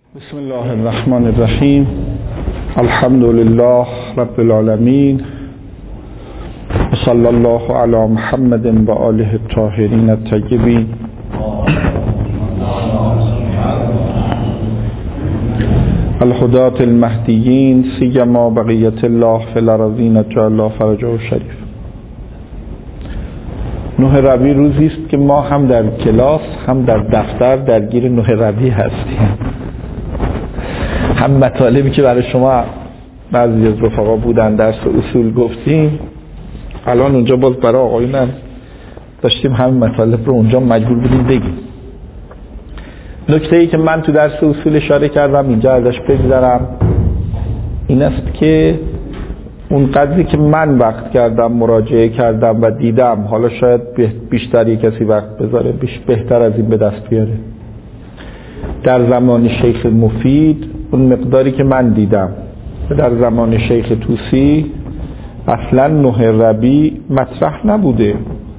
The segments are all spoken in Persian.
بسم الله الرحمن الرحیم. الحمد لله رب العالمین و صلی الله علی محمد و آله الطاهرین الطیبین. الهداة المهدیین سیما بقیة الله فی الارضین جعل الله فرجه شریف. 9 ربیع روزی است که ما هم در کلاس هم در دفتر درگیر 9 ربیع هستیم. هم مطالبی که برای شما بعضی از رفقا بودن درس اصول گفتیم، الان اونجا باز برای آقایون داشتیم همین مطالب رو اونجا مجبور بودیم بگیم. نکته‌ای که من تو درس اصول اشاره کردم اینجا ازش بگذرم این است که اون قدری که من وقت کردم مراجعه کردم و دیدم، حالا شاید بیشتر یک کسی وقت بذاره بهتر از این به دست بیاره، در زمان شیخ مفید اون مقداری که من دیدم در زمان شیخ طوسی اصلا 9 ربیع مطرح نبوده.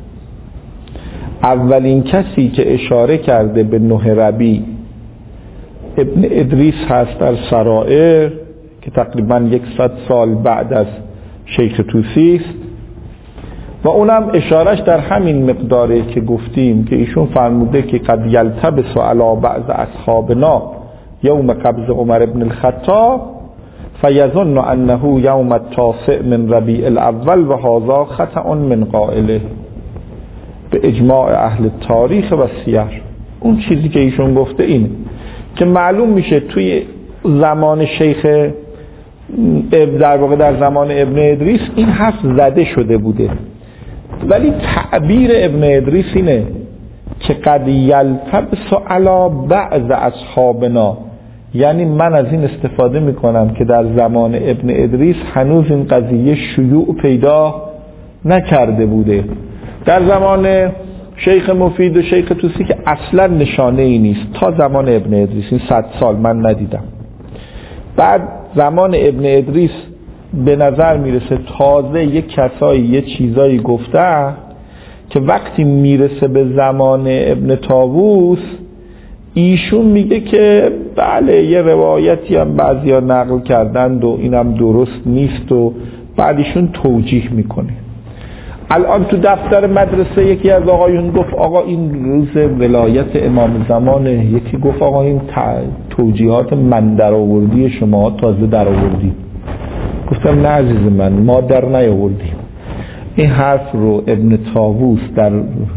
اولین کسی که اشاره کرده به 9 ربیع ابن ادریس هست در سرائر که تقریبا 100 سال بعد از شیخ طوسی است و اونم اشارش در همین مقداره که گفتیم که ایشون فرموده که قد یلتبس علی بعض اصحابنا یوم قبض عمر ابن الخطاب فیظن انه یوم التاسع من ربیع الاول و هذا خطأ من قائله به اجماع اهل تاریخ و سیر. اون چیزی که ایشون گفته اینه که معلوم میشه توی زمان شیخ در واقع در زمان ابن ادریس این حرف زده شده بوده، ولی تعبیر ابن ادریس اینه که قد یلتبس علی بعض اصحابنا، یعنی من از این استفاده میکنم که در زمان ابن ادریس هنوز این قضیه شیوع پیدا نکرده بوده. در زمان شیخ مفید و شیخ طوسی که اصلا نشانه ای نیست تا زمان ابن ادریس، این 100 سال من ندیدم. بعد زمان ابن ادریس به نظر میرسه تازه یک کسایی یه چیزایی گفته که وقتی میرسه به زمان ابن طاووس ایشون میگه که بله یه روایتی هم بعضیا نقل کردند و اینم درست نیست و بعد ایشون توجیه میکنه. الان تو دفتر مدرسه یکی از آقایون گفت آقا این روز ولایت امام زمانه، یکی گفت آقا این توجیهات من در آوردی شما تازه در آوردی. گفتم نه عزیز من، ما در نیاوردیم. این حرف رو ابن طاووس در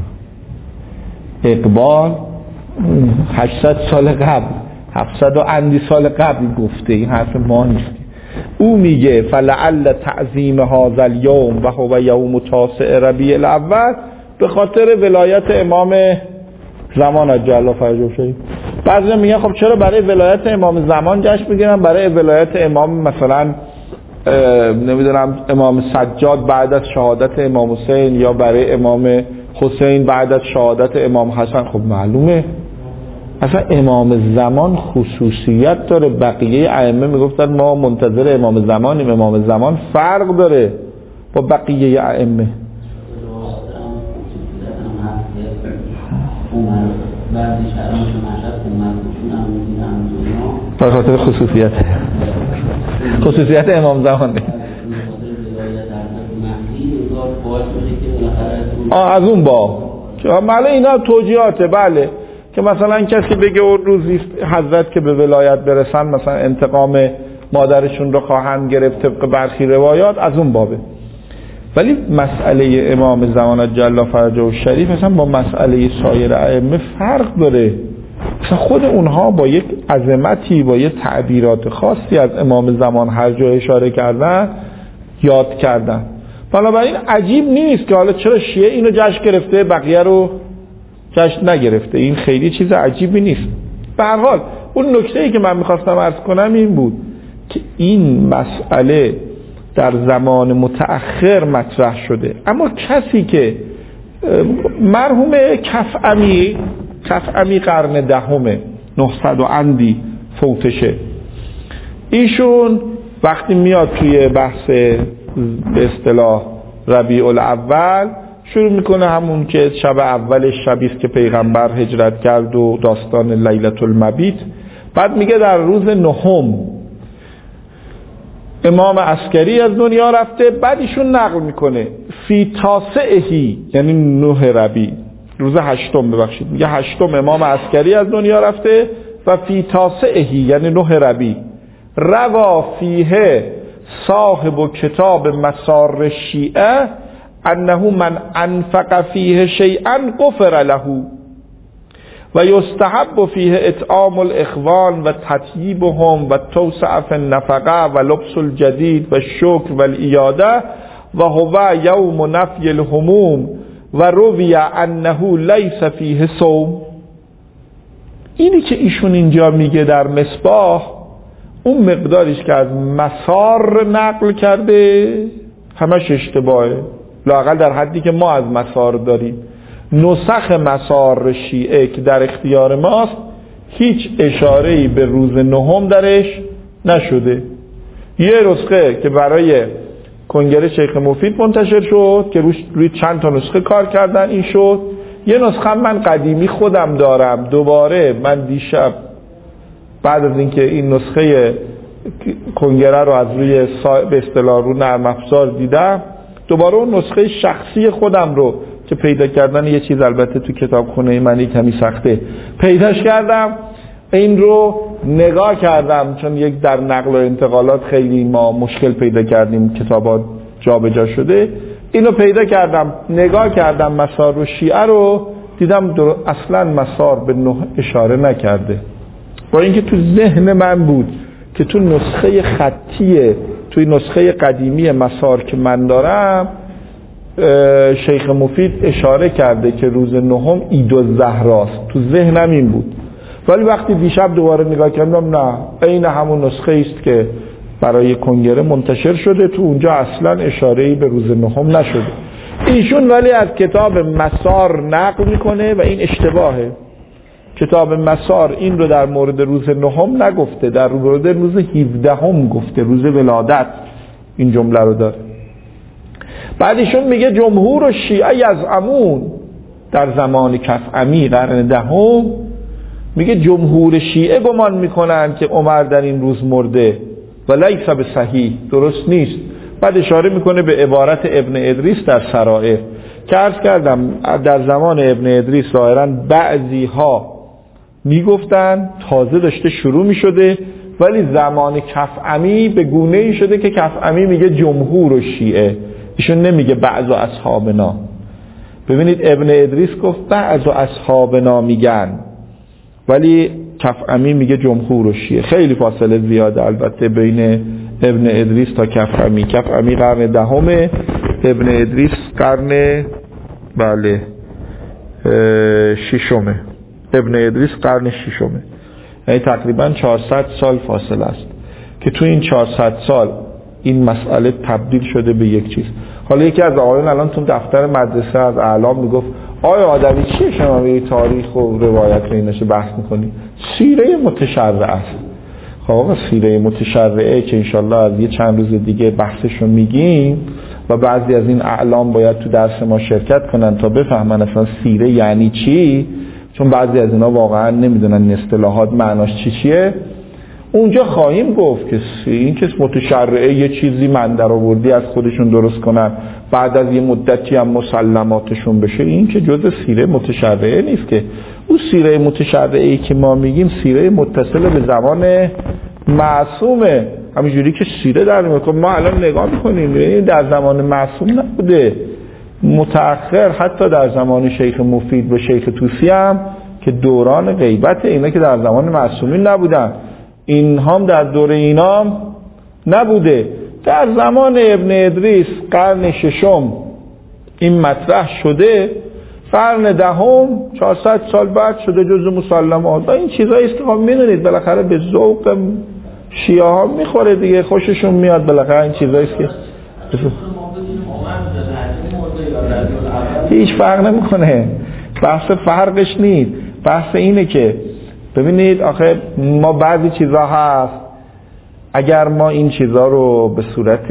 اقبال 800 سال قبل 700 و اندی سال قبل گفته، این حرف ما نیست. او میگه فلعل تعظیم هذا اليوم و هو یوم تاسع ربیع الاول به خاطر ولایت امام زمان عجل الله فرجه شریف. بعضی میگن خب چرا برای ولایت امام زمان جشن میگیرن، برای ولایت امام مثلا نمیدونم امام سجاد بعد از شهادت امام حسین یا برای امام حسین بعد از شهادت امام حسن. خب معلومه اصلا امام زمان خصوصیت داره. بقیه ائمه میگفتن ما منتظر امام زمانیم، امام زمان فرق داره با بقیه ائمه. به خاطر خصوصیت امام زمانه. از اون با بله اینا توجیهاته، بله که مثلا کسی بگه اون روزی حضرت که به ولایت برسن مثلا انتقام مادرشون رو خواهند گرفت طبق برخی روایات، از اون بابه. ولی مسئله امام زمان عجل الله فرجه و شریف مثلا با مسئله سایر ائمه فرق داره. مثلا خود اونها با یک عظمتی با یک تعبیرات خاصی از امام زمان هر جا اشاره کردن یاد کردن. بنابراین عجیب نیست که حالا چرا شیعه اینو جشن گرفته بقیه رو جشن نگرفته، این خیلی چیز عجیبی نیست. به هر حال اون نکته‌ای که من می‌خواستم عرض کنم این بود که این مسئله در زمان متأخر مطرح شده، اما کسی که مرحوم کفعمی قرن دهمه 900 و اندی فوتشه، ایشون وقتی میاد توی بحث به اصطلاح ربیع الاول شروع میکنه همون که شب اول شبیست که پیغمبر هجرت کرد و داستان لیلة المبیت بعد میگه در روز نهم امام عسکری از دنیا رفته. بعد ایشون نقل میکنه فی تاسعهی، یعنی 9 ربیع، روز 8، ببخشید، میگه 8 امام عسکری از دنیا رفته و فی تاسعهی یعنی 9 ربیع روا فیه صاحب کتاب مسار شیعه انه من انفق فیه شیئا غفر له و یستحب فیه اطعام الاخوان و تطییبهم و توسع فی النفقه و لبس الجدید و شکر و الایاده و هو یوم نفی الهموم و روی انه لیس فیه صوم. اینی که ایشون اینجا میگه در مصباح، اون مقداریش که از مسار نقل کرده همش اشتباهه، لااقل در حدی که ما از مسار داریم. نسخ مسار شیعه که در اختیار ماست هیچ اشاره‌ای به روز نهم درش نشده. یه نسخه که برای کنگره شیخ مفید منتشر شد که روی چند تا نسخه کار کردن این شد. یه نسخه من قدیمی خودم دارم، دوباره من دیشب بعد از اینکه این نسخه کنگره رو از روی به اصطلاح رو نرم افزار دیدم، دوباره اون نسخه شخصی خودم رو که پیدا کردن یه چیز البته تو کتابخونه من کمی سخته پیداش کردم، این رو نگاه کردم چون یک در نقل و انتقالات خیلی ما مشکل پیدا کردیم، کتابات جا به جا شده، اینو پیدا کردم نگاه کردم مسار و شیعه رو دیدم اصلا مسار به 9 اشاره نکرده، با اینکه تو ذهن من بود که تو نسخه خطیه، توی نسخه قدیمی مسار که من دارم شیخ مفید اشاره کرده که روز نهم عید الزهراست، تو ذهنم این بود. ولی وقتی دیشب دوباره نگاه کردم نه، عین همون نسخه است که برای کنگره منتشر شده، تو اونجا اصلا اشاره‌ای به روز نهم نشده. ایشون ولی از کتاب مسار نقل میکنه و این اشتباهه. کتاب مسار این رو در مورد روز نهم نگفته، در مورد روز 17 گفته، روز ولادت این جمله رو داره. بعدشون میگه جمهور شیعه از امون در زمان کفعمی قرن 10 میگه جمهور شیعه گمان میکنن که عمر در این روز مرده و لیس به صحیح، درست نیست. بعد اشاره میکنه به عبارت ابن ادریس در سرائر که عرض کردم در زمان ابن ادریس ظاهرا بعضی ها میگفتن تازه داشته شروع میشده، ولی زمان کفعمی به گونه ای شده که کفعمی میگه جمهور و شیعه، ایشون نمیگه بعض و اصحابنا. ببینید ابن ادریس گفت بعض و اصحابنا میگن، ولی کفعمی میگه جمهور و شیعه. خیلی فاصله زیاده البته بین ابن ادریس تا کفعمی. کفعمی قرن 10، ابن ادریس قرن 6. ابن ادریس قرن 6، یعنی تقریبا 400 سال فاصله است که تو این 400 سال این مسئله تبدیل شده به یک چیز. حالا یکی از آقایون الان تو دفتر مدرسه از اعلام میگفت آیا آدمی چیه شما به تاریخ و روایت و ایناشو بحث میکنی؟ سیره متشرعه است. خب آقا سیره متشرعه که انشالله از یه چند روز دیگه بحثشو میگیم و بعضی از این اعلام باید تو درس ما شرکت کنن تا بفهمن اصلا سیره یعنی چی، چون بعضی از اینا واقعا نمیدونن اصطلاحات معناش چیه. اونجا خواهیم گفت که این که متشرعه یه چیزی من در آوردی از خودشون درست کنن بعد از یه مدتی هم مسلماتشون بشه، این که جزء سیره متشرعه نیست. که اون سیره متشرعه‌ای که ما میگیم سیره متصل به زمان معصومه، همینجوری که سیره در میکنم ما الان نگاه میکنیم در زمان معصوم نبوده، متأخر حتی در زمان شیخ مفید و شیخ طوسی هم که دوران غیبت اینا که در زمان معصومین نبودن، این هم در دوره اینا نبوده. در زمان ابن ادریس قرن 6 این مطرح شده، قرن 10 400 سال بعد شده جزء مسلمات. این چیزایی است که ما میدونید بالاخره به ذوق شیعه ها میخوره دیگه، خوششون میاد، بالاخره این چیزایی است که هیچ فرق نمیکنه. بحث فرقش نیست، بحث اینه که ببینید آخه ما بعضی چیزا هست اگر ما این چیزا رو به صورت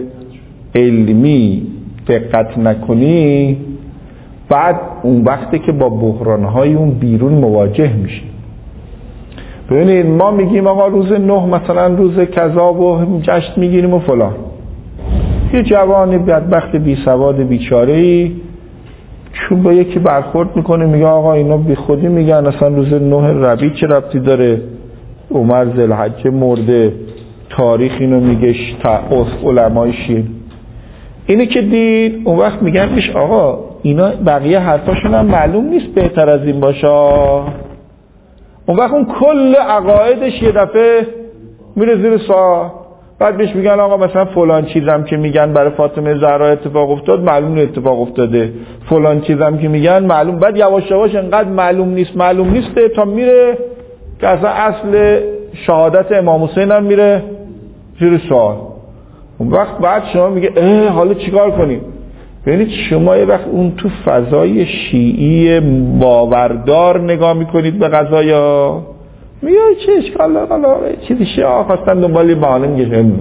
علمی دقت نکنی بعد اون وقتی که با بحرانهای اون بیرون مواجه میشی. ببینید ما میگیم آقا روز 9 مثلا روز کذا و جشن میگیریم و فلان. یه جوانی بدبخت بی سواد بیچاره‌ای چون با یکی برخورد میکنه میگه آقا اینا بی خودی میگن اصلا روز 9 ربیع چه ربطی داره، عمر ذوالحجه مرده، تاریخ اینو میگه علمای شیعه. اینی که دید اون وقت میگن پیش آقا اینا بقیه حرفاشون هم معلوم نیست بهتر از این باشه. اون وقت اون کل عقایدش یه دفعه میره زیر سوال. بعد بهش میگن آقا مثلا فلان چیزم که میگن برای فاطمه زهرا اتفاق افتاد معلوم نیست اتفاق افتاده، فلان چیزم که میگن معلوم. بعد یواش یواش انقدر معلوم نیست تا میره که اصلا اصل شهادت امام حسین هم میره زیر سوال. اون وقت بعد شما میگه حالا چیکار کنیم؟ ببینید شما یه وقت اون تو فضای شیعی باوردار نگاه میکنید به قضایا، میگه چه اشکال داره، چیزی شیعه خواستن دنبالی به عالم گشتن.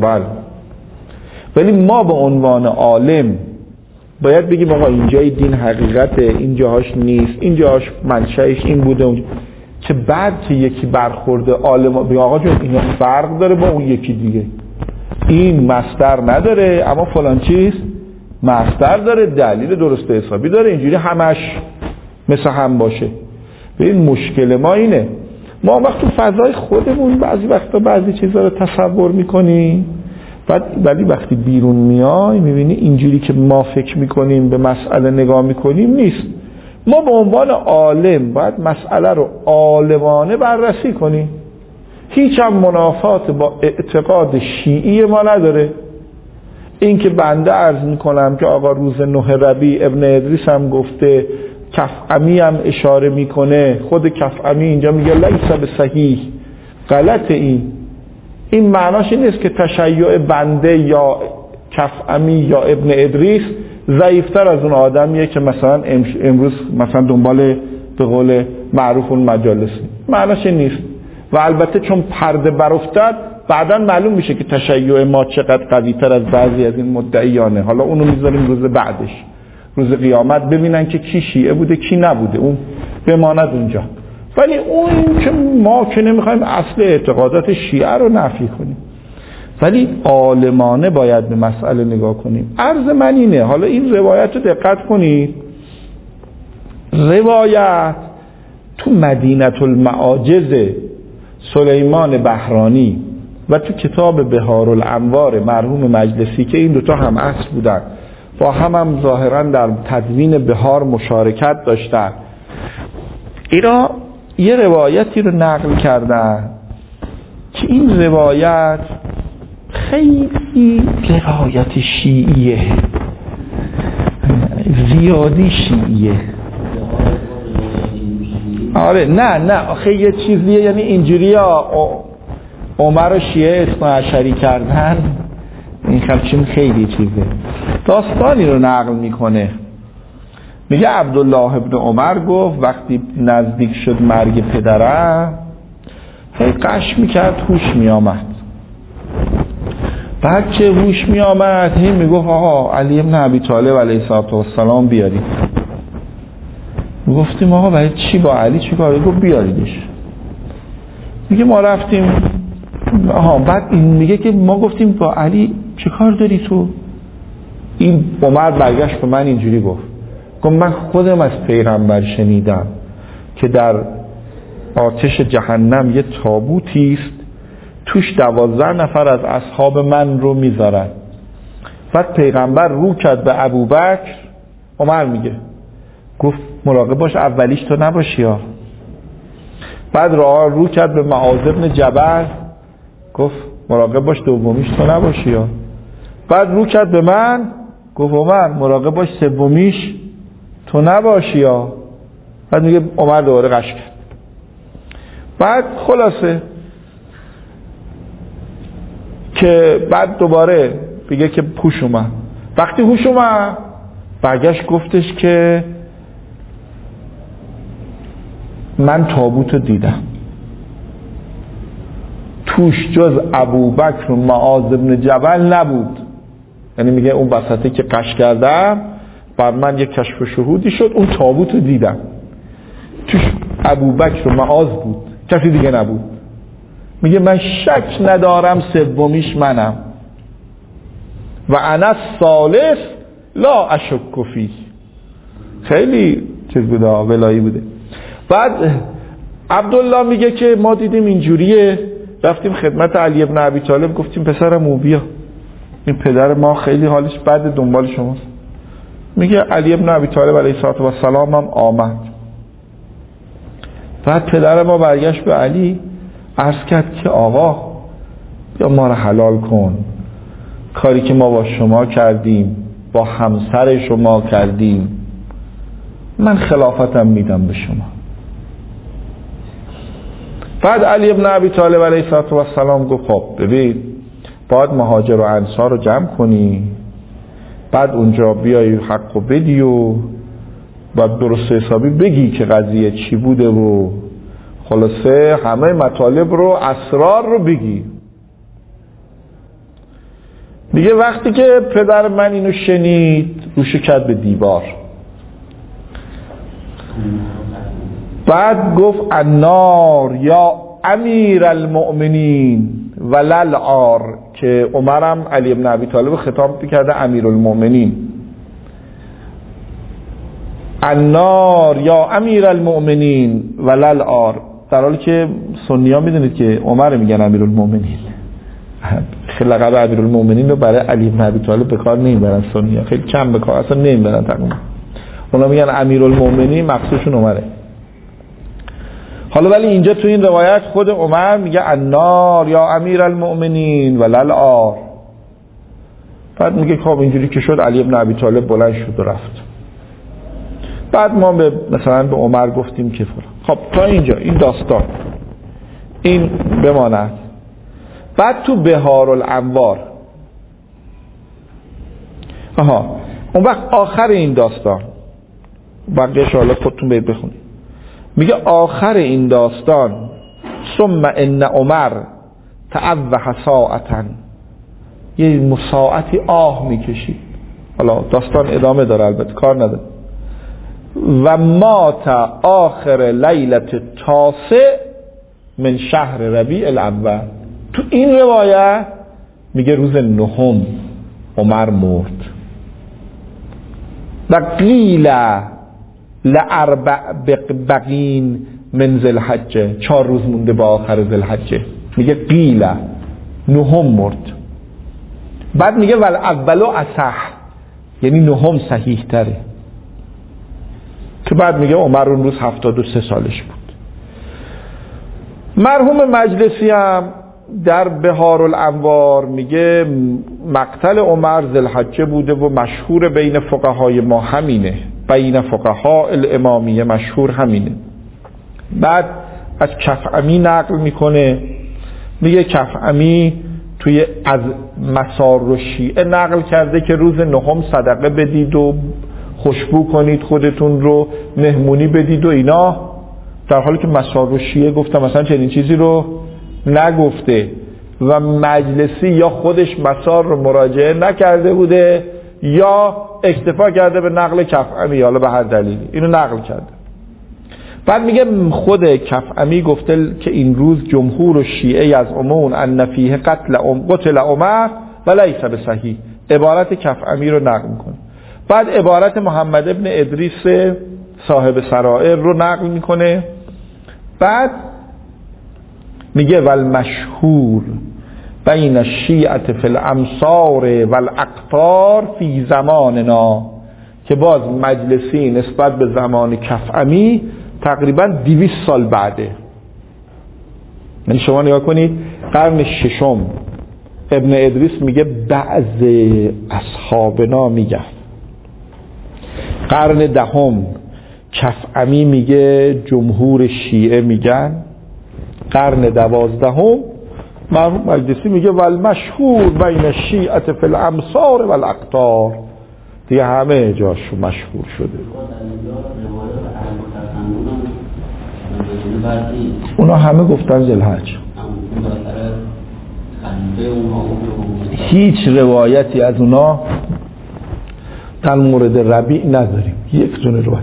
ولی ما به عنوان عالم باید بگیم آقا اینجای دین حقیقته، اینجاهاش نیست، اینجاهاش منشأش این بوده اونجا. که بعد که یکی برخورده عالم بگه آقا جون اینا فرق داره با اون یکی دیگه، این مصدر نداره اما فلان چیز مصدر داره، دلیل درست حسابی داره، اینجوری همش مثل هم باشه. ببین مشکل ما اینه، ما وقت تو فضای خودمون بعضی وقتا بعضی چیزا رو تصور میکنیم، ولی وقتی بیرون میای میبینی اینجوری که ما فکر میکنیم به مسئله نگاه میکنیم نیست. ما به عنوان عالم باید مسئله رو عالمانه بررسی کنیم. هیچ هم منافات با اعتقاد شیعی ما نداره. این که بنده عرض میکنم که آقا روز 9 ربیع ابن ادریس هم گفته، کفعمی هم اشاره میکنه، خود کفعمی اینجا میگه لیس بصحیح، غلط. این معناش این نیست که تشیع بنده یا کفعمی یا ابن ادریس ضعیفتر از اون آدمیه که مثلا امروز مثلا دنبال به قول معروف اون مجالس، معناش این نیست. و البته چون پرده برافتاد بعداً معلوم میشه که تشیع ما چقدر قوی تر از بعضی از این مدعیانه. حالا اونو میذاریم روز بعدش، روز قیامت ببینن که کی شیعه بوده کی نبوده، اون بماند اونجا. ولی اون که ما که نمیخوایم اصل اعتقادات شیعه رو نفی کنیم، ولی عالمانه باید به مسئله نگاه کنیم. عرض من اینه، حالا این روایت رو دقت کنید. روایت تو مدینة المعاجز سلیمان بهرانی و تو کتاب بهار الانوار مرحوم مجلسی که این دوتا هم اصل بودن با هم ظاهرا در تدوین بهار مشارکت داشتن، اینا یه روایتی رو نقل کردن که این روایت خیلی روایت شیعیه، زیادی شیعیه. آره نه آخه یه چیزیه، یعنی اینجوری عمر و شیعه اثناعشری کردن، این همچین خیلی چیزه. داستانی رو نقل میکنه، میگه عبدالله ابن عمر گفت وقتی نزدیک شد مرگ پدرم هی قش میکرد، هوش میامد. بعد که هوش میامد هی میگفت آقا علی ابن ابی طالب علیه السلام بیارید. گفتیم آقا برای چی با علی چی کاره؟ گفت بیاریدش. میگه ما رفتیم. بعد این میگه که ما گفتیم با علی چه کار داری تو؟ این عمر برگشت به من اینجوری گفت من خودم از پیغمبر شنیدم که در آتش جهنم یه تابوتی است توش 12 نفر از اصحاب من رو میذارن. بعد پیغمبر رو کرد به ابوبکر. عمر میگه گفت مراقب باش اولیش تو نباشی ها. بعد رو کرد به معاذ بن جبل، گفت مراقب باش دومیش تو نباشی ها. بعد رو کرد به من، گفت عمر مراقب باش سومیش تو نباشی ها. بعد میگه عمر دوباره قش کرد. بعد خلاصه که بعد دوباره بگه که هوش اومد. وقتی هوش اومد برگشت گفتش که من تابوت رو دیدم، توش جز ابوبکر و معاذ بن جبل نبود. یعنی میگه اون وسطی که قش کردم بر من یک کشف شهودی شد، اون تابوت رو دیدم، توش ابوبکر و معاذ بود، کسی دیگه نبود. میگه من شک ندارم سومیش منم و انا الثالث لا اشک فی. خیلی چیز بوده، ولایی بوده. بعد عبدالله میگه که ما دیدیم اینجوریه، رفتیم خدمت علی ابن ابی طالب گفتیم پسرم او بیا، این پدر ما خیلی حالش بد، دنبال شماست. میگه علی ابن ابی طالب علیه السلام هم آمد. بعد پدر ما برگشت به علی عرض کرد که آقا بیا ما رو حلال کن، کاری که ما با شما کردیم با همسر شما کردیم، من خلافتم میدم به شما. بعد علی ابن ابی طالب علیه السلام گفت خب ببین باید مهاجر و انصار رو جمع کنی، بعد اونجا بیای حقو بدی و بعد درست حسابی بگی که قضیه چی بوده و خلاصه همه مطالب رو، اسرار رو بگی. میگه وقتی که پدر من اینو شنید روشو کرد به دیوار. بعد گفت النار یا امیر المؤمنین ولل عار، که عمرم علی ابن ابی طالب خطاب کرده امیر المؤمنین، النار یا امیر المؤمنین ولل عار، در حالی که سنی ها میدونید که عمر میگن امیر المؤمنین. خیلی لقب امیر المؤمنین رو برای علی ابن ابی طالب به کار نمیبرن سنی ها، خیلی کم به کار اصلا نمیبرن تقریبا. اونا میگن امیر المؤمنین، مقصودشون عمره. حالا ولی اینجا تو این روایت خود عمر میگه النار یا امیر المؤمنین ولل عار. بعد میگه خب اینجوری که شد علی ابن ابی طالب بلند شد و رفت. بعد ما مثلا به عمر گفتیم که فلان. خب تا اینجا این داستان این بماند. بعد تو بهار الانوار اون وقت آخر این داستان، بقیه‌اش حالا خودتون برید بخونید، میگه آخر این داستان ثم ان عمر تعوه ساعتا، یه ساعتی آه میکشید. حالا داستان ادامه داره البته کار نداره. و مات آخر لیلت تاسع من شهر ربیع الاول. تو این روایت میگه روز نهم عمر مرد. و قیل لاربع بقین من ذوالحجه، 4 روز مونده با آخر ذوالحجه. میگه قیل نهم مرد. بعد میگه ول اولو اصح، یعنی نهم صحیح تره. که بعد میگه عمر اون روز 73 سالش بود. مرحوم مجلسی هم در بهار الانوار میگه مقتل عمر ذوالحجه بوده و مشهور بین فقهای ما همینه، بین فقها الامامیه مشهور همینه. بعد از کفعمی نقل میکنه، میگه کفعمی توی از مسار و شیعه نقل کرده که روز نهم صدقه بدید و خوشبو کنید خودتون رو، مهمونی بدید و اینا، در حالی که مسار و شیعه گفتم مثلا چنین چیزی رو نگفته و مجلسی یا خودش مسار رو مراجعه نکرده بوده یا اکتفا کرده به نقل کفعمی، حالا به هر دلیلی اینو نقل کرده. بعد میگه خود کفعمی گفته که این روز جمهور و شیعه از امون ان فیه قتل عمر و لیس بصحیح، عبارت کفعمی رو نقل میکنه. بعد عبارت محمد ابن ادریس صاحب سرائر رو نقل میکنه. بعد میگه والمشهور بین الشیعة فی الامصار والاقطار فی زماننا، که باز مجلسی نسبت به زمان کفعمی تقریبا 200 سال بعده. یعنی شما نگاه کنید قرن ششم ابن ادریس میگه بعض اصحابنا میگن، قرن دهم کفعمی میگه جمهور شیعه میگن، قرن 12 مرحوم مجلسی میگه والمشهور بین الشیعة فی الامصار والاقطار، دیگه همه جاشو مشهور شده. اونا همه گفتن ذوالحجه. هیچ روایتی از اونا در مورد ربیع نداریم، یک دونه روایت.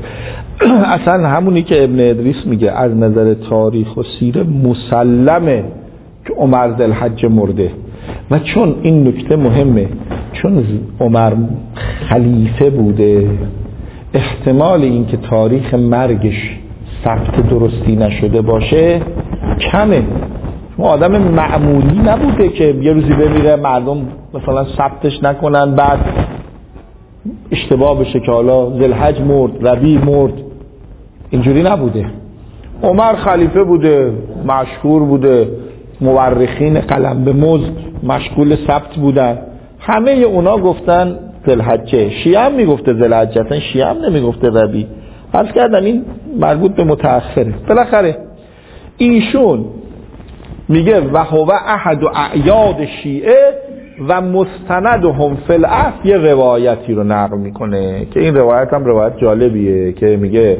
اصلا همونی که ابن ادریس میگه از نظر تاریخ و سیره مسلمه که عمر ذوالحج مرده. و چون این نکته مهمه، چون عمر خلیفه بوده، احتمال اینکه تاریخ مرگش ثبت درستی نشده باشه کمه. آدم معمولی نبوده که یه روزی بمیره مردم مثلا ثبتش نکنن بعد اشتباه بشه که حالا ذوالحج مرد، ربیع مرد. اینجوری نبوده. عمر خلیفه بوده، مشهور بوده، مورخین قلم به مزد مشغول ثبت بودن، همه اونا گفتن ذوالحجه. شیعه هم میگفته ذوالحجه، اصلا شیعه هم نمیگفته ربیع. عرض کردم این مربوط به متأخره. بالاخره ایشون میگه و هو احد اعیاد شیعه و مستندهم فی العهد، یه روایتی رو نقل میکنه که این روایت هم روایت جالبیه که میگه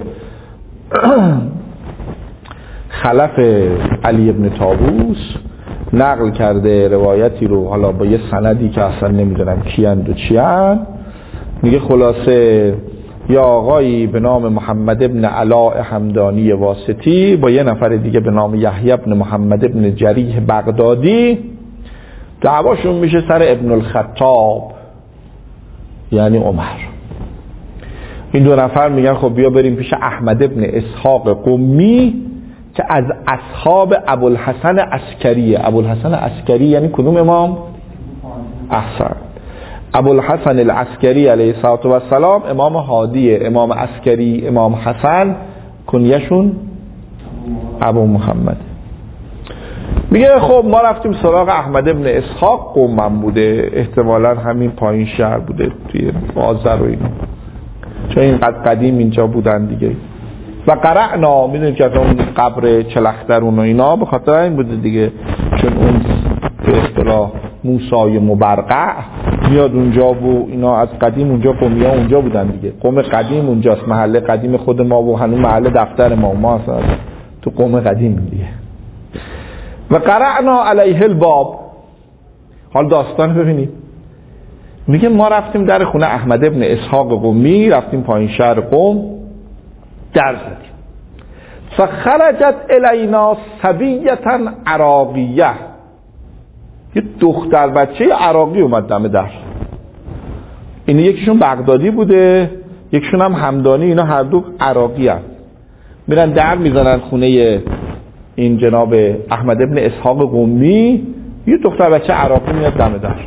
خلف علی ابن طاووس نقل کرده روایتی رو، حالا با یه سندی که اصلا نمیدونم کیند و چیند. میگه خلاصه یا آقایی به نام محمد ابن علاء حمدانی واسطی با یه نفر دیگه به نام یحیی ابن محمد ابن جریح بغدادی دعواشون میشه سر ابن الخطاب یعنی عمر. این دو نفر میگن خب بیا بریم پیش احمد ابن اسحاق قمی که از اصحاب ابوالحسن عسکریه. ابوالحسن عسکری یعنی کدوم امام؟ احسن، ابوالحسن العسکری علیه السلام، امام هادیه. امام عسکری، امام حسن کنیشون ابو محمد. میگه خب ما رفتیم سراغ احمد ابن اسحاق، قومم بوده، احتمالا همین پایین شهر بوده توی آذر و اینا، چون اینقدر قدیم اینجا بودن دیگه. و قرعنا، میدونید که اون قبر چلخترون و اینا به خاطر این بوده دیگه، چون اون به اصطلاح موسی مبرقع میاد اونجا و اینا از قدیم اونجا قومیا اونجا بودن دیگه. قوم قدیم اونجاست، محله قدیم خود ما و هنوز محله دفتر ما اصلا تو قوم قدیم دیگه. و قرعنا علیه الباب. حال داستان ببینید، میگه ما رفتیم در خونه احمد ابن اسحاق قمی، رفتیم پایین شهر قم، در زدیم. فخرجت الینا صبیه عراقیه، یه دختر بچه عراقی اومد دم در. این یکیشون بغدادی بوده، یکیشون هم همدانی، اینا هر دو عراقی هست. میرن در میزنن خونه این جناب احمد ابن اسحاق قمی، یه دختر بچه عراقی میاد دم در.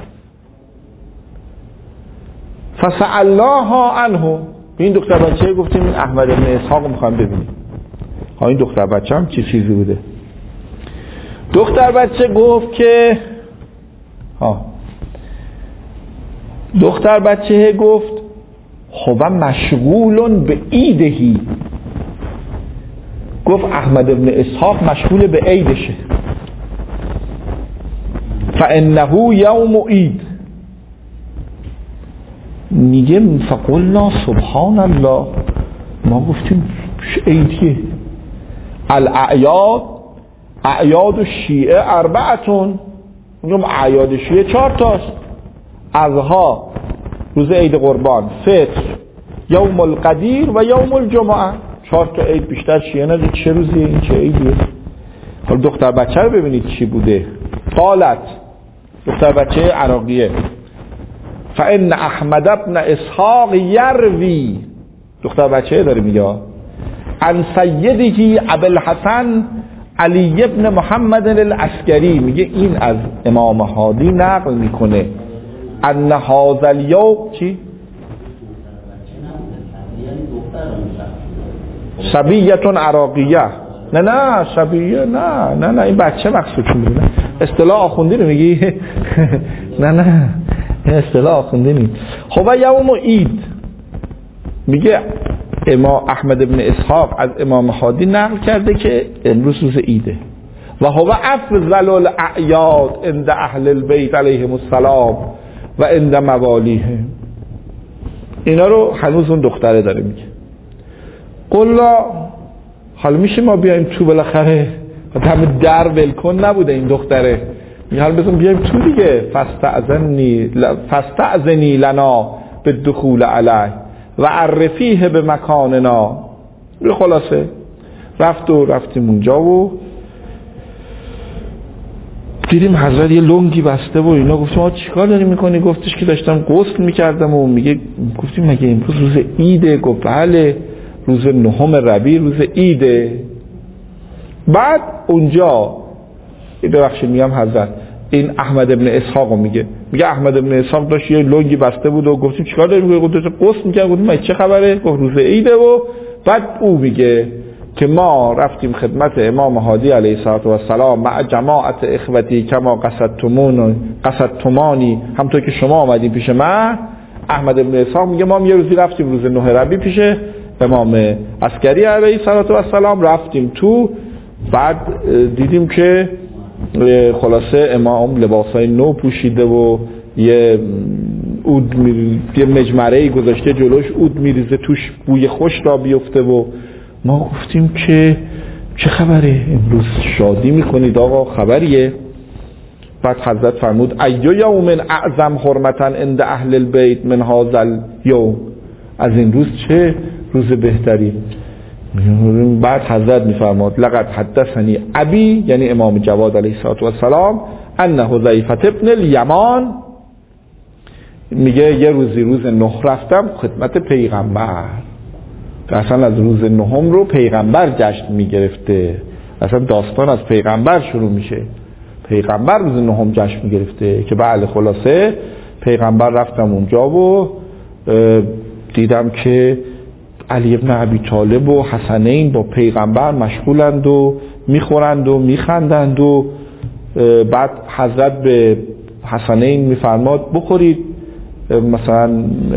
فسألناها عنه، این دختر بچه گفتیم این احمد ابن اسحاق میخوایم ببینیم. ها این دختر بچه هم چی چیزی بوده؟ دختر بچه گفت که دختر بچه گفت خب مشغولون به عیدهی، گفت احمد ابن اسحاق مشغول به عیدشه، فانه یوم عید. میگه فقلنا سبحان الله، ما گفتیم عیدیه. الاعیاد، اعیاد الشیعه اربعتون، میگم اعیاد شیعه 4 تاست: اضحی روز عید قربان، فطر، یوم القدیر و یوم الجمعه. 4 تا عید بیشتر شیعه ندید، چه روزیه این، چه عیدیه؟ حالا دختر بچه رو ببینید چی بوده. قالت، دختر بچه عراقیه، فان احمد ابن اسحاق یروی، دختر بچه داره میگه، عن سیده ابوالحسن علی ابن محمد العسکری، میگه این از امام هادی نقل میکنه ان هذا الیوم چی؟ صبیتون عراقیه. نه صبیه، نه این بچه مقصود میگه. اصطلاح آخوندی رو میگی؟ نه این اصطلاح آخوندی نیست. خب یوم عید، میگه امام احمد ابن اسحاق از امام هادی نقل کرده که امروز روز عیده. و هو افضل الاعیاد عند اهل البیت علیهم السلام و عند موالیهم. اینا رو هنوز اون دختره داره میگه. قلا، حالا میشه ما بیایم تو؟ بالاخره همه در ولکن نبوده این دختره. میگه حالا بزن بیایم تو دیگه. فاستأذنی لنا بالدخول علیه و عرفیه به مکاننا. رفتیم اونجا و دیدیم حضرت یه لنگی بسته و اینا. گفتیم آقا چیکار داری میکنی؟ گفتش که داشتم غسل میکردم. و میگه گفتیم مگه امروز روز عیده؟ گفت بله روز 9 ربیع روز عیده. بعد اونجا ببخشید میگم حضرت این احمد ابن اسحاق میگه احمد ابن اسحاق داشت یه لنگی بسته بود و گفتیم چیکار داری میکنی؟ گفت داشت غسل میکرد. گفتیم چه خبره؟ گفت روز عیده. و بعد او میگه که ما رفتیم خدمت امام هادی علیه السلام مع جماعت اخوتی کما قصدتمانی، همونطور که شما آمدیم پیش من. احمد ابن اسحاق میگه ما یه روزی رفتیم روز 9 ربیع پیش امام عسکری علیه السلام، رفتیم تو. بعد دیدیم که خلاصه امام لباسای نو پوشیده و یه مجمره گذاشته جلوش، عود میریزه توش بوی خوش را بیفته. و ما گفتیم که چه خبره؟ امروز شادی میکنید آقا، خبریه؟ بعد حضرت فرمود ایو یوم اعظم حرمتا عند اهل البیت من هذا اليوم، از این روز چه روز بهتری؟ بعد حضرت میفرماد لقد حدثنی ابی، یعنی امام جواد علیه السلام، ان حذیفه ابن الیمان، میگه یه روزی روز 9 رفتم خدمت پیغمبر. اصلا از روز 9 رو پیغمبر جشن میگرفته، اصلا داستان از پیغمبر شروع میشه. پیغمبر روز 9 جشن میگرفته که بله. خلاصه پیغمبر رفتم اونجا و دیدم که علی ابن ابی طالب و حسنین با پیغمبر مشغولند و میخورند و میخندند. و بعد حضرت به حسنین میفرماد بخورید مثلا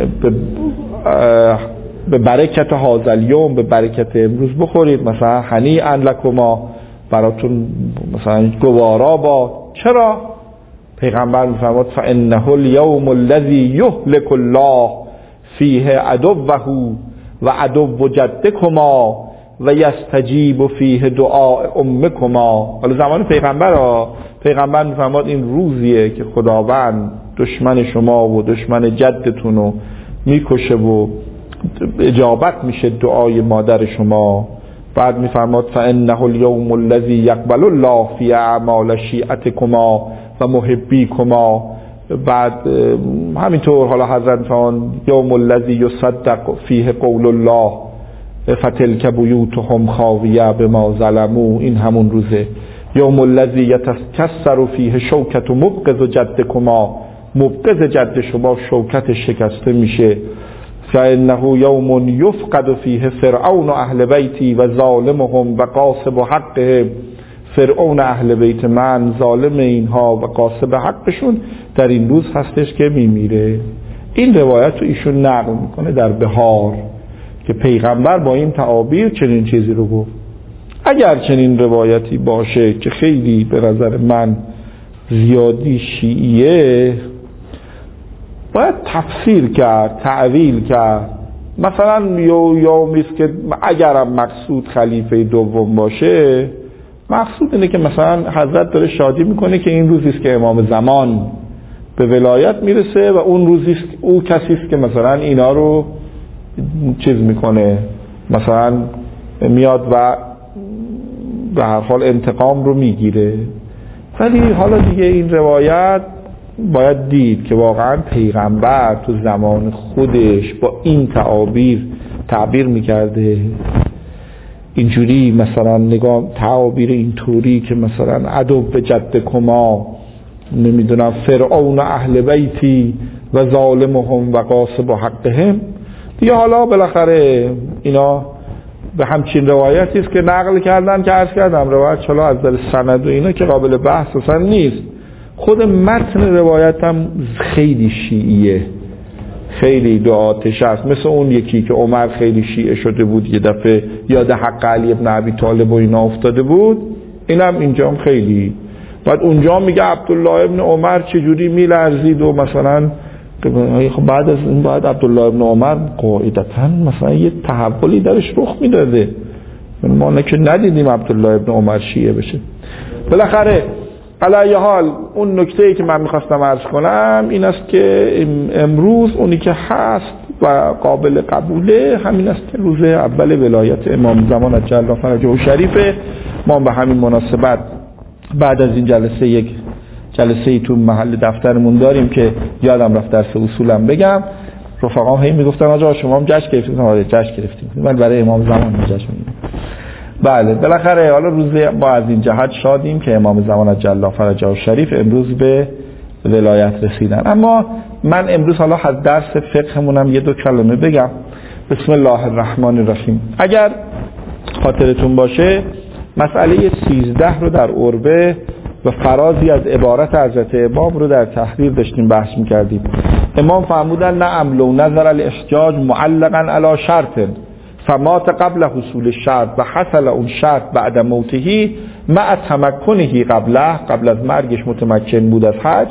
به برکت هذا الیوم، به برکت امروز بخورید، مثلا هنیئا لکما، براتون مثلا گوارا با. چرا؟ پیغمبر میفرماد فانه الیوم الذی یهلک الله فیه عدوه و عدو جدکما و یستجیب فیه دعاء امکما. حالا زمان پیغمبر میفرماد این روزیه که خداوند دشمن شما و دشمن جدتون رو میکشه و اجابت میشه دعای مادر شما. بعد میفرماد فانه الیوم الذی یقبل الله فی اعمال شیعتکما و محبیکما. بعد همینطور حالا حضرت میفرماد یوم الذی یصدق فیه قول الله فتلک بیوتهم خاویه بما ظلموا، این همون روزه. یوم الذی یتکسر فیه شوکت مبغض جدکما، مبغض جد شما شوکت شکسته میشه. فانه یوم یفقد فیه فرعون اهل بیتی و ظالمهم و قاصب حقهم، فرعون اهل بیت من، ظالم اینها و قاصب حقشون در این روز هستش که میمیره. این روایت رو ایشون نقل میکنه در بهار که پیغمبر با این تعابیر چنین چیزی رو گفت. اگر چنین روایتی باشه که خیلی به نظر من زیادی شیعیه، باید تفسیر کرد، تعویل کرد. مثلا یومیست که اگرم مقصود خلیفه دوم باشه، مقصود اینه که مثلا حضرت داره شادی میکنه که این روزیست که امام زمان به ولایت میرسه و اون روزیست او کسیست که مثلا اینا رو چیز میکنه، مثلا میاد و به هر حال انتقام رو میگیره. ولی حالا دیگه این روایت باید دید که واقعا پیغمبر تو زمان خودش با این تعبیر میکرده اینجوری، مثلا نگاه تعابیر اینطوری که مثلا عدو به جدکما، نمیدونم فرعون اهل بیتی و ظالمهم و قاصب حقهم دیگه. حالا بالاخره اینا به همچین روایتی است که نقل کردن که عرض کردم روایت چلا از در سند و اینا که قابل بحث اصلا نیست. خود متن روایت هم خیلی شیعیه، خیلی دو آتش است. مثل اون یکی که عمر خیلی شیعه شده بود یه دفعه یاد حق علی ابن ابی طالب و اینا افتاده بود، اینم اینجا هم خیلی. بعد اونجا میگه عبدالله ابن عمر چجوری میلرزید و مثلا بعد از این بعد عبدالله ابن عمر قاعدتا مثلا یه تحولی درش رخ میداده. ما نه که ندیدیم عبدالله ابن عمر شیعه بشه. بالاخره علی حال اون نکته‌ای که من میخواستم عرض کنم این است که امروز اونی که هست و قابل قبوله همین است که روز اول ولایت امام زمان عجل الله فرجه شریفه. ما به همین مناسبت بعد از این جلسه یک جلسه ای تو محل دفترمون داریم که یادم رفت درس اصولم بگم، رفقام هی میگفتن آقا شما هم جشن گرفتید؟ آره جشن گرفتیم، من برای امام زمان جشن میگیرم. بله بالاخره حالا روز ما از این جهت شادیم که امام زمان عجل فرجه الشریف امروز به ولایت رسیدن. اما من امروز حالا از درس فقهمونم یه دو کلمه بگم. بسم الله الرحمن الرحیم. اگر خاطرتون باشه مسئله 13 رو در عربه و فرازی از عبارت حضرت امام رو در تحریر داشتیم بحث میکردیم. امام فرمودن نعم لو نظر الاحتجاج معلقا علی شرط فمات قبل حصول الشرط و حصل اون شرط بعد موته مع تمکنه قبل از مرگش متمکن بود از حج،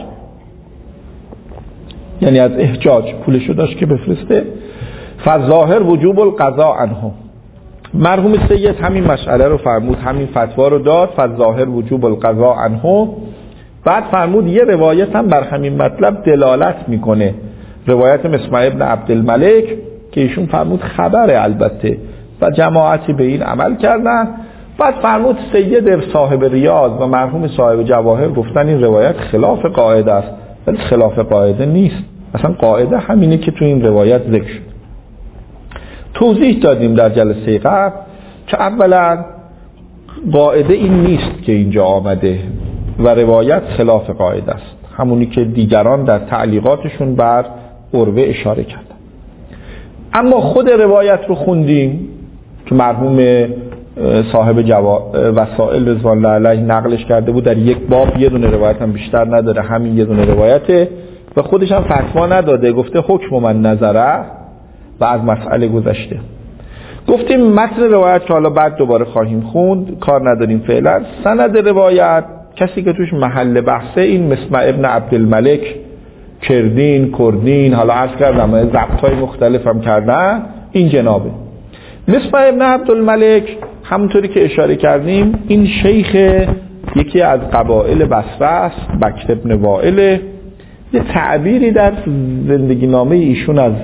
یعنی از احجاج پولشو داشت که بفرسته، فظاهر وجوب القضاء عنه. مرحوم سید همین مسئله رو فرمود، همین فتوا رو داد، فظاهر وجوب القضاء عنه. بعد فرمود یه روایت هم بر همین مطلب دلالت میکنه، روایت مسمع ابن عبدالملک که ایشون فرمود خبره البته و جماعتی به این عمل کردن. بعد فرمود سید صاحب ریاض و مرحوم صاحب جواهر گفتن این روایت خلاف قاعده است، ولی خلاف قاعده نیست، اصلا قاعده همینه که تو این روایت ذکر شد. توضیح دادیم در جلسه قبل که اولا قاعده این نیست که اینجا آمده و روایت خلاف قاعده است، همونی که دیگران در تعلیقاتشون بر عروه اشاره کردن. اما خود روایت رو خوندیم که مرحوم صاحب وسائل رضوان الله علیه نقلش کرده بود، در یک باب یه دونه روایت هم بیشتر نداره، همین یه دونه روایته و خودش هم فتوا نداده، گفته حکم من نظره و از مسئله گذشته. گفتیم متن روایت که حالا بعد دوباره خواهیم خوند، کار نداریم فعلا. سند روایت کسی که توش محل بحثه این مسمع ابن عبدالملک، کردین حالا عرض کردم ضبط‌های مختلف هم کردن، این جنابه مسمع ابن عبدالملک. همونطوری که اشاره کردیم این شیخ یکی از قبایل بصره است، بکر ابن وائل. یه تعبیری در زندگی نامه ایشون از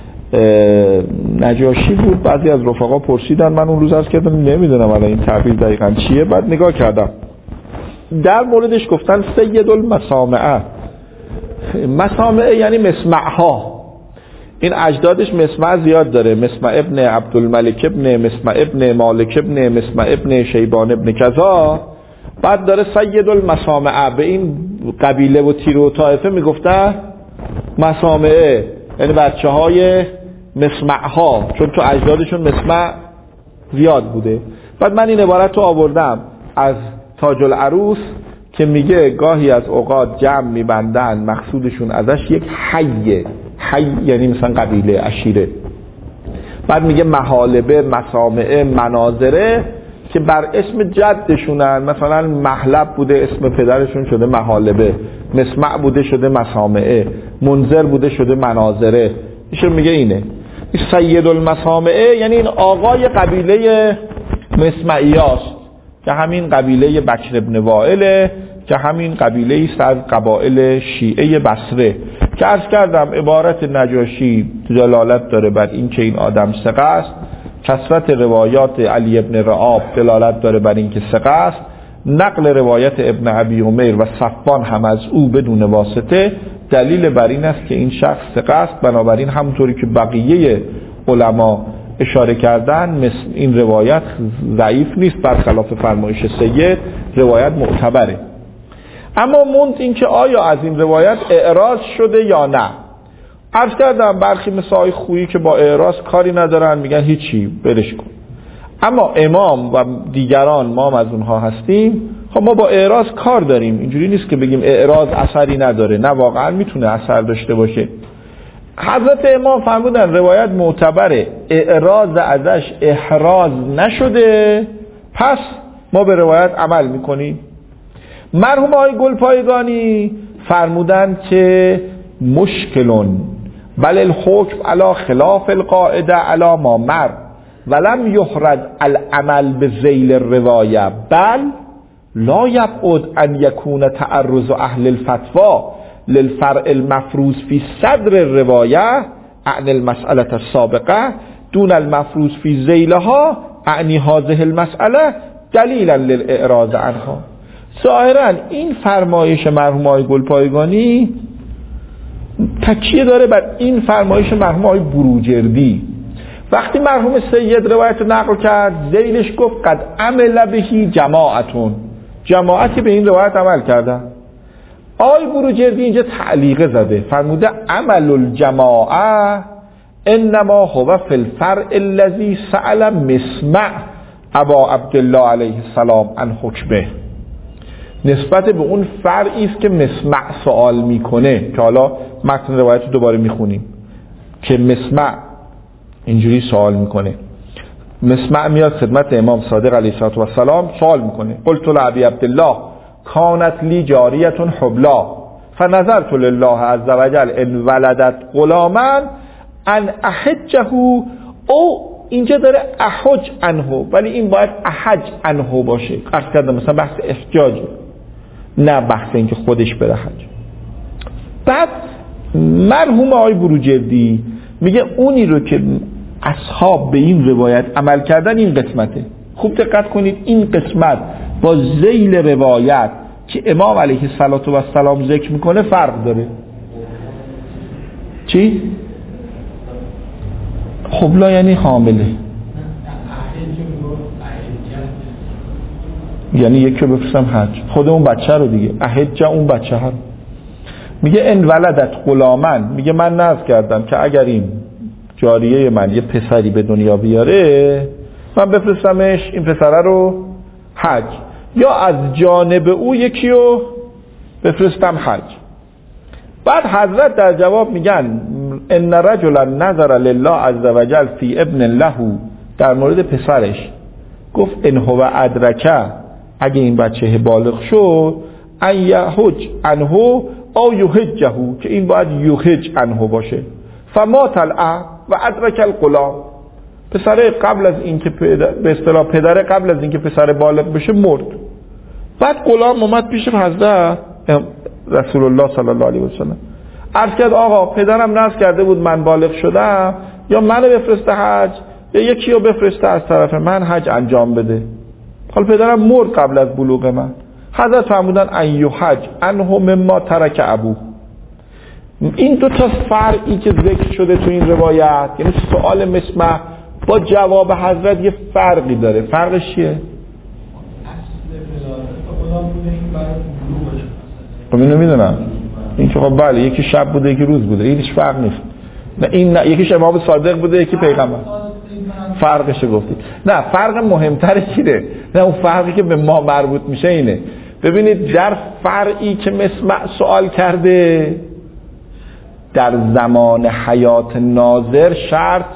نجاشی بود، بعضی از رفقا پرسیدن، من اون روز عرض کردم نمیدونم الان این تعبیر دقیقاً چیه، بعد نگاه کردم در موردش گفتن سید المسامعه. مسامعه یعنی مسمعها، این اجدادش مسمع زیاد داره، مسمع ابن عبدالملک ابن مسمع ابن مالک ابن مسمع ابن شیبان ابن کذا، بعد داره سید المسامعه. به این قبیله و تیر و طائفه میگفتن مسامعه، یعنی بچه های مسمعها، چون تو اجدادشون مسمع زیاد بوده. بعد من این عبارت رو آوردم از تاج العروس که میگه گاهی از اوقات جمع میبندن مقصودشون ازش یک حی یعنی مثلا قبیله عشیره، بعد میگه محالبه، مسامعه، مناظره که بر اسم جدشونن، مثلا محلب بوده اسم پدرشون شده محالبه، مسمع بوده شده مسامعه، منذر بوده شده مناظره. ایشون میگه اینه سید المسامعه، یعنی این آقای قبیله مسمعیاست که همین قبیله بکر ابن وائله، که همین قبیله است از قبایل شیعه بصره که عرض کردم عبارت نجاشی دلالت داره بر این که این آدم ثقه است، کثرت روایات علی ابن رعاب دلالت داره بر این که ثقه است، نقل روایت ابن ابی عمیر و صفوان هم از او بدون واسطه دلیل بر این است که این شخص ثقه است. بنابراین همونطوری که بقیه علما اشاره کردن مثل این روایت ضعیف نیست، برخلاف فرمایش سید روایت معتبره. اما موند این که آیا از این روایت اعراض شده یا نه. عرض کردم برخی مثل خویی که با اعراض کاری ندارن، میگن هیچی برش کن. اما امام و دیگران ما هم از اونها هستیم، خب ما با اعراض کار داریم، اینجوری نیست که بگیم اعراض اثری نداره، نه واقعا میتونه اثر داشته باشه. حضرت امام فرمودن روایت معتبره، اعراض ازش احراز نشده، پس ما به روایت عمل میکنیم. مرحوم آقای گلپایگانی فرمودن که مشکلون بل الحکم علی خلاف القاعده علی ما مر ولم یحرد العمل به ذیل الروایه بل لا یبعد ان یکون تعرض اهل الفتوا للفرع المفروض فی صدر الروایه عن المسألة السابقه دون المفروض فی ذیلها اعنی هذه المسألة دلیلا للاعراض عنها. ظاهرا این فرمایش مرحوم آقای گلپایگانی تکیه داره بر این فرمایش مرحوم آقای بروجردی. وقتی مرحوم سید روایت نقل کرد ذیلش گفت قد عمل بهی جماعتی به این روایت عمل کردن. آقای بروجردی اینجا تعلیقه زده، فرموده عمل الجماعه انما هو فی الفرع الذی سأل مسمع ابا عبدالله علیه السلام عن حکمه. نسبت به اون فرعی است که مسمع سوال میکنه که حالا متن روایت رو دوباره میخونیم که مسمع اینجوری سوال میکنه. مسمع میاد خدمت امام صادق علیه السلام سوال میکنه قلت لعبی عبدالله کانت لی جاریت حبلا فنظرت لله عز وجل ان ولدت غلاما ان احجه او اینجا داره احج عنه ولی این باید احج عنه باشه. قصد کردم مثلا بحث احجاج نه بحث اینکه خودش بره حج. بعد مرحوم آقای بروجردی میگه اونی رو که اصحاب به این روایت عمل کردن این قسمته. خوب دقت کنید این قسمت با ذیل روایت که امام علیه السلام ذکر میکنه فرق داره. چی؟ خبلا یعنی حامله، یعنی یکی رو بفرستم حج، خود اون بچه رو دیگه احجه اون بچه رو. میگه ان ولدت غلامن، میگه من نذر کردم که اگر این جاریه من یه پسری به دنیا بیاره من بفرستمش این پسره رو حج، یا از جانب او یکی رو بفرستم حج. بعد حضرت در جواب میگن ان رجلا نظر لله عز وجل فی ابن له، در مورد پسرش گفت ان هو ادرکه، اگه این بچه بالغ شد ان یحج عنه او یحجه، که این باید یحج عنه باشه. فمات الاب و ادرک الغلام، پسر قبل از اینکه به اصطلاح پدر قبل از اینکه پسر بالغ بشه مرد. بعد غلام اومد پیش حضرت رسول الله صلی الله علیه و سلم عرض کرد آقا پدرم نذر کرده بود من بالغ شدم یا منو بفرسته حج یا یکی رو بفرسته از طرف من حج انجام بده. حالا پدرم مرد قبل از بلوغ من. حضرت فرمودن ان یحج عنه مما ترک ابوه. این دو تا فرعی که ذکر شده تو این روایت، یعنی سوال مسمع با جواب حضرت یه فرقی داره. فرقش چیه؟ خب اینو میدونم این که خب بله یکی شب بوده یکی روز بوده، این هیچ فرق نیست. نه این نه یکیش امام صادق بوده یکی پیغمبر. فرقش گفتید. نه فرق مهمتره چیه؟ نه اون فرقی که به ما مربوط میشه اینه. ببینید در فرعی که مسمع سوال کرده در زمان حیات ناظر شرط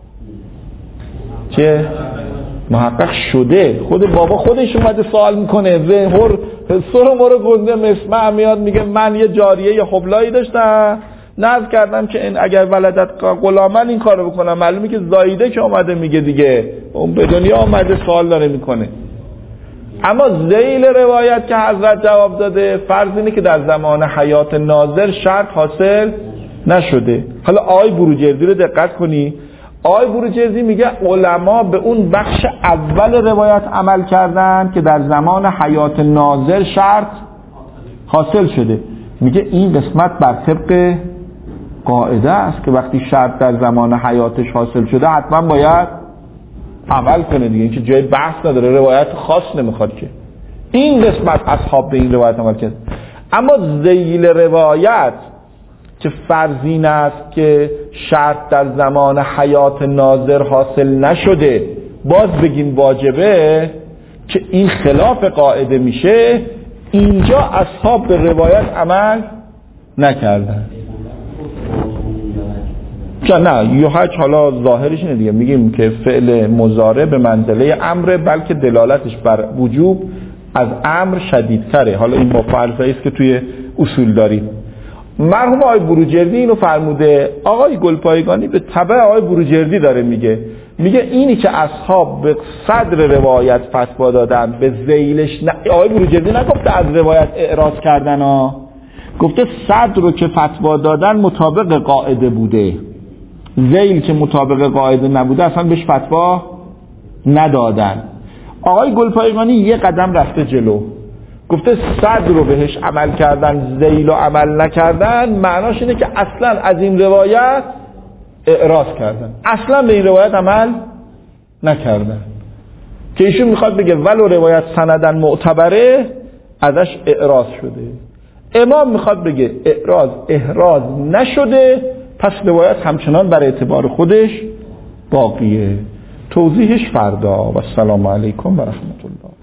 چه؟ محقق شده. خود بابا خودش اومده سوال میکنه زهر سر مرو گنده مسمع میاد میگه من یه جاریه یه حبلایی داشتم نذر کردم که این اگر ولدت غلامن این کارو بکنم. معلومه که زایده که اومده میگه دیگه اون به دنیا اومده سوال داره میکنه. اما ذیل روایت که حضرت جواب داده فرض اینه که در زمان حیات ناظر شرط حاصل نشده. حالا آقای بروجردی رو دقت کنی. آقای بروجردی میگه علما به اون بخش اول روایت عمل کردن که در زمان حیات ناظر شرط حاصل شده. میگه این قسمت بر طبق قاعده است که وقتی شرط در زمان حیاتش حاصل شده حتما باید عمل کنه دیگه. این که جای بحث نداره، روایت خاص نمیخواد که این قسمت اصحاب به این روایت عمل کرد. اما ذیل روایت که فرضین است که شرط در زمان حیات ناظر حاصل نشده باز بگیم واجبه، که این خلاف قاعده میشه، اینجا اصحاب به روایت عمل نکردن. نه یحج حالا ظاهرش اینه دیگه، میگیم که فعل مضارع به منزله امر بلکه دلالتش بر وجوب از امر شدیدتره. حالا این با فلسفه است که توی اصول داریم. مرحوم آقای بروجردی اینو فرموده. آقای گلپایگانی به تبع آقای بروجردی داره میگه اینی که اصحاب به صدر روایت فتوا دادن به ذیلش آقای بروجردی نگفته از روایت اعراض کردن ها، گفته صدر رو که فتوا دادن مطابق قاعده بوده، ذیل که مطابق قاعده نبوده اصلا بهش فتوا ندادن. آقای گلپایگانی یه قدم رفته جلو، گفته صد رو بهش عمل کردن، ذیل و عمل نکردن، معناش اینه که اصلا از این روایت اعراض کردن، اصلا به این روایت عمل نکردن. که ایشون میخواد بگه ولو روایت سندن معتبره ازش اعراض شده. امام میخواد بگه احراز نشده، پس روایت همچنان بر اعتبار خودش باقیه. توضیحش فردا. و السلام علیکم و رحمت الله.